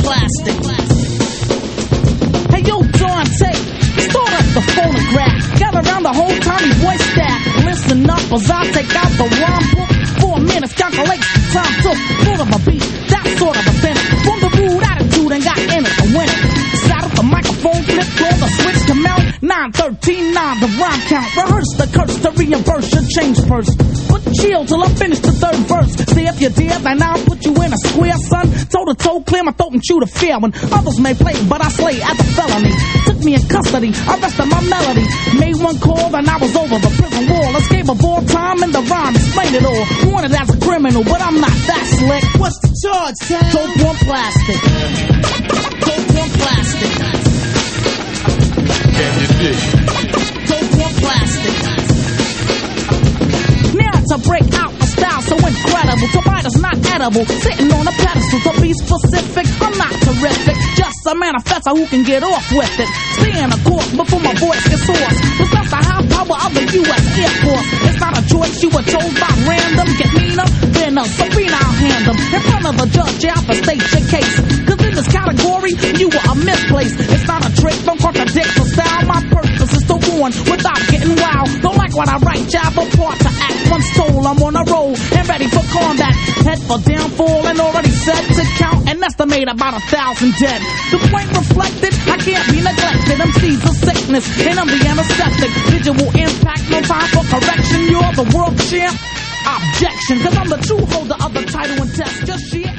plastic. Hey yo, Dante, start up the phonograph. Gather around the whole Tommy Boy staff. Listen up as I take out the rhyme book. 4 minutes, calculate the time took. Sort of a beat, that sort of a finish. From the rude attitude and got in it to win it. Saddle the microphone, flip, throw the switch to mount. 9, 13, 9, the rhyme count. Rehearse the curse to reimburse your change first. But chill till I finish the third verse. See if you dare, then I'll put you in a square, son. Toe to toe, clear my throat and chew the fair one. Others may play, but I slay as a felony. Took me in custody, arrested my melody. Made one call, then I was over the prison wall. Escape of all time and the rhyme explained it all. Wanted as a criminal, but I'm not that slick. What's the charge, Sam? Dope on plastic. Dope on plastic. Dope on plastic. Now to break out a style so incredible, to bite is not edible. Sitting on a pedestal, to be specific, I'm not terrific. Just a manifesto who can get off with it. Staying a course before my voice gets hoarse. Possess the high power of the U.S. Air Force. It's not a choice you were chose by random. Get meaner, then Sabrina, I'll hand them. In front of the judge, you have to state your case. Cause in this category, you were a misplaced. It's not a trick, don't contradict the style. My purpose is to warn without getting wild. Don't like what I write, jab apart to act. Once told I'm on a roll and ready for combat. Head for downfall and already set to count and estimate about 1,000 dead. The point reflected, I can't be neglected. MC's a sickness and I'm the anesthetic. Visual impact, no time for correction. You're the world champ. Objection, cause I'm the true holder of the title and test. Just shit.